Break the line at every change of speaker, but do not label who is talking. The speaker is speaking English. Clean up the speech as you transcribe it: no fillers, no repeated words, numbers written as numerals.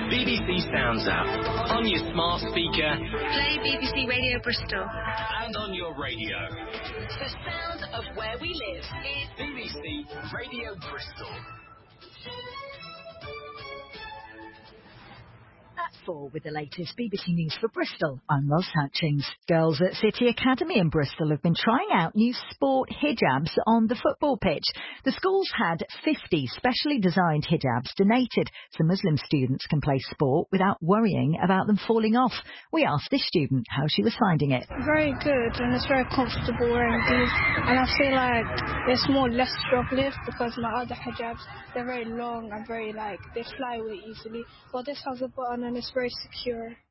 BBC Sounds app. On your smart speaker.
Play BBC Radio Bristol.
And on your radio.
The sound of where we live is
BBC Radio Bristol.
At 4 with the latest BBC News for Bristol, I'm Ros Hutchings. Girls at City Academy in Bristol have been trying out new sport hijabs on the football pitch. The school's had 50 specially designed hijabs donated so Muslim students can play sport without worrying about them falling off. We asked this student how she was finding it.
Very good, and it's very comfortable wearing these, and I feel like it's less struggling because my other hijabs, they're very long and very they fly away easily, but this has a button and it's very secure.